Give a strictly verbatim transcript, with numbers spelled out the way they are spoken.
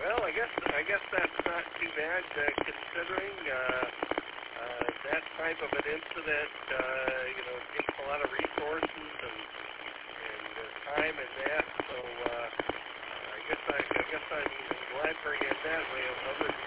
Well, I guess I guess that's not too bad uh, considering uh, uh, that type of an incident. Uh, you know, takes a lot of resources and and uh, time and that. So uh, I guess I, I guess I'm glad for you in that way. Other than